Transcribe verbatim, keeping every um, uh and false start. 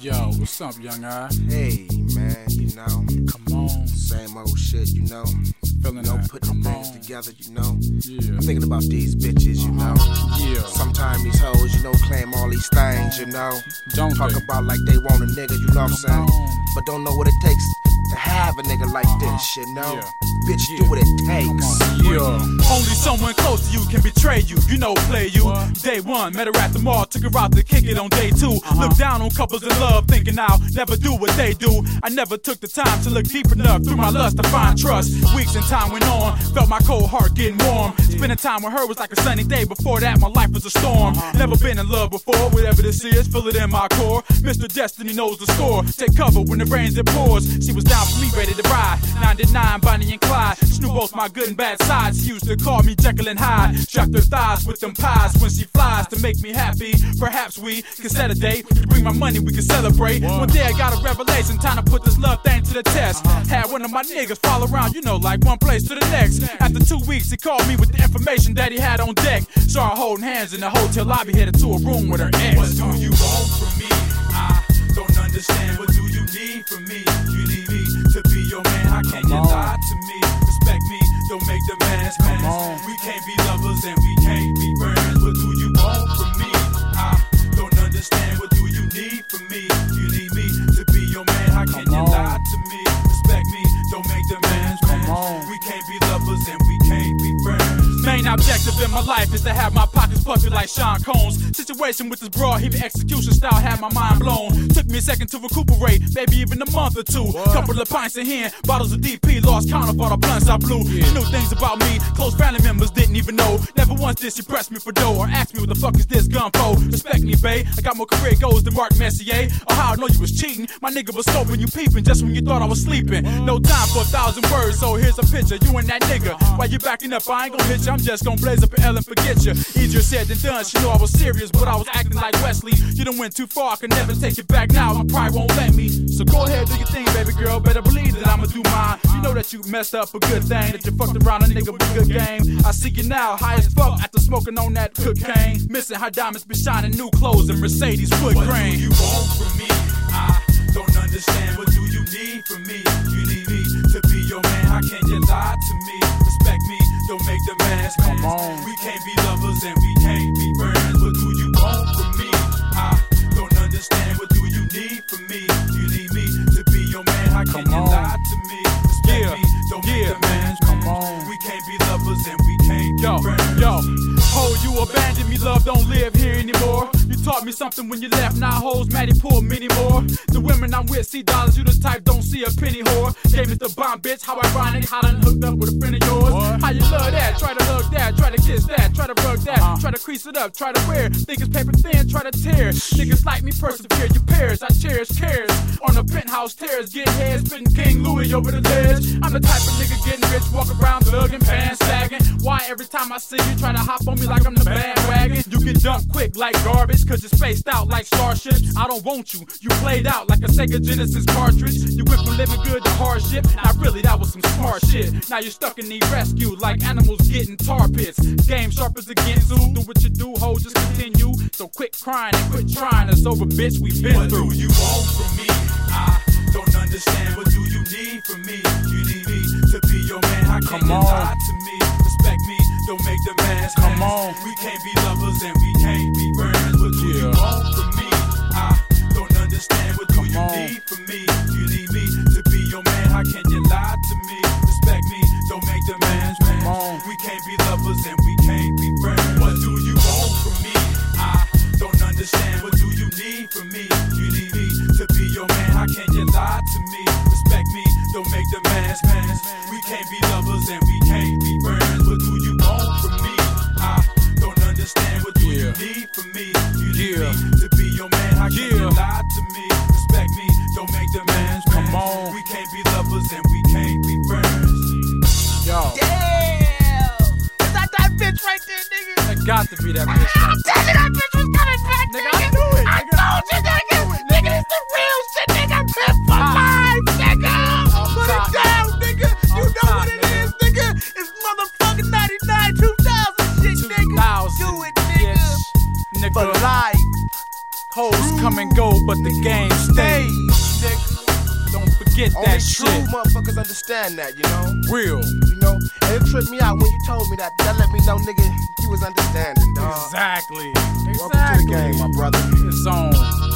Yo, what's up, young eye? Hey, man, you know. Come on. Same old shit, you know. Feeling you know, that. putting Come things on. together, you know. Yeah. I'm thinking about these bitches, you know. Yeah. Sometimes these hoes, you know, claim all these things, you know. Don't Talk they? about like they want a nigga, you know what I'm saying? on. But don't know what it takes to have a nigga like Uh-huh. this, you know. Yeah. Bitch, Yeah. do what it takes. Yeah. Only someone close to you can betray you, you know, play you. What? Day one, met her at the mall, took her out to kick it on day two. Uh-huh. Look down on couples in love, thinking I'll never do what they do. I never took the time to look deep enough through my lust to find trust. Weeks and time went on, felt my cold heart getting warm. Spending time with her was like a sunny day. Before that, my life was a storm. Never been in love before, whatever this is, feel it in my core. Mister Destiny knows the score. Take cover when it rains, it pours. She was down for me, ready to ride. ninety-nine, Bonnie and Clyde. She knew both my good and bad sides. She used to call me Jekyll and Hyde. Strapped her thighs with them pies when she flies to make me happy. Perhaps we can set a date. You bring my money, we can celebrate. One day I got a revelation, time to put this love thing to the test. Had one of my niggas follow around, you know, like one place to the next. After two weeks, he called me with the information that he had on deck. Saw her holding hands in the hotel lobby, headed to a room with her ex. What do you want from me? I don't understand. What do you need from me? You need me to be your man. How can you on. lie to me? Respect me, don't make demands, man. on. We can't be lovers and we can't be friends. What do you want from me? I don't understand. What do you need from me? You need me to be your man. How can you on. lie to me? Respect me, don't make demands, man. on. We can't be lovers and we can't be friends. Main objective in my life is to have my pockets puffy like Sean Combs. Situation with this broad, heavy execution style had my mind blown. Took me a second to recuperate, maybe even a month or two. Couple of pints in hand, bottles of D P, lost count of all the blunts I blew. She knew things about me, close family members didn't even know. Never once did she press me for dough or ask me what the fuck is this gun for. Respect me, babe, I got more career goals than Mark Messier. Or how I know you was cheating, my nigga was scoping you peeping just when you thought I was sleeping. No time for a thousand words, so here's a picture, you and that nigga. While you backing up, I ain't gon' hit you, I'm just gon' blaze up an L and forget you. Easier said than done, she knew I was serious, but I was acting like Wesley. You done went too far, I can never take it back now, my pride won't let me. So go ahead, do your thing, baby girl, better believe that I'ma do mine. You know that you messed up a good thing, that you fucked around a nigga with good game. I see you now, high as fuck, after smoking on that cocaine. Missing how diamonds be shining, new clothes and Mercedes foot What grain. do you want from me? I don't understand. What do you need from me? You need me to be your man. How can you lie to me? Respect me, don't make demands, man. Come on. We can't be lovers and we can't be friends. What do you want from me? I don't understand. What do you need from me? You need me to be your man. How can Come you on. lie to me? Respect Yeah. me, don't Yeah. make demands, Come man. on. We can't be lovers and we can't Yo, be friends. yo, ho, you abandoned me, love don't live here anymore. You taught me something when you left, now hoes, Maddie pull many more. The women I'm with see dollars, you the type don't see a penny whore. Gave me the bomb, bitch, how ironic, how done hooked up with a friend of yours. What? How you love that, try to hug that, try to kiss that, try to rug that, Uh-huh. try to crease it up, try to wear. Think it's paper thin, try to tear. Niggas like me persevere, you pairs, I cherish cares. On the penthouse terrace, get head, spitting King Louis over the ledge. I'm the type of nigga getting rich, walk around thugging, pants sagging. Why every time I see you try to hop on me like I'm the bandwagon? You get dumped quick like garbage, cause you're spaced out like starships. I don't want you, you played out like a Sega Genesis cartridge. You went from living good to hardship, now really that was some smart shit. Now you're stuck and need rescue like animals getting tar pits. Game sharp as a Ginsu, do what you do, ho, just continue. So quit crying and quit trying, it's over, bitch, we've been What through. do you want from me? I don't understand. What do you need from me? You need me to be your man. How can Come you on. lie to me? Respect me, don't make demands, Come man. on. We can't be lovers and we can't be friends. What do you Yeah. want from me? I don't understand. What do Come you on. need from me? You need me to be your man. How can you lie to me? Respect me, don't make demands, man. Come on. We can't be lovers and we can't be friends. What do you want from me? I don't understand. What do you need from me? You need me to be your man. How can you lie to me? Respect me, don't make demands, man. We can't be lovers and we can't be friends. What do you want from me? I don't understand. What do you Yeah. need from me? You need Yeah. me to be your man. How can you Yeah. lie to me? Respect me, don't make demands, man. Come on. We can't be lovers and we can't be friends. Yo, Damn! Is that that bitch right there, nigga? That got to be that bitch. I'm telling you, that bitch was coming back, Nigga, nigga. I knew it, I nigga. told you, nigga. Nigga, it's the real shit, nigga. Pimp for life, nigga. Put top. it down, nigga. You Off know top, what it nigga. is, nigga. It's motherfucking ninety-nine, two thousand shit, nigga. two thousand, Do it, nigga. bitch, nigga. For life. Hoes come and go, but the game stays. Nigga. Don't forget Only that true shit. motherfuckers understand that, you know? Real. You know? And it tripped me out when you told me that. That let me know, nigga, you was understanding, dog. Exactly. Welcome to the Exactly. game, my brother. It's on.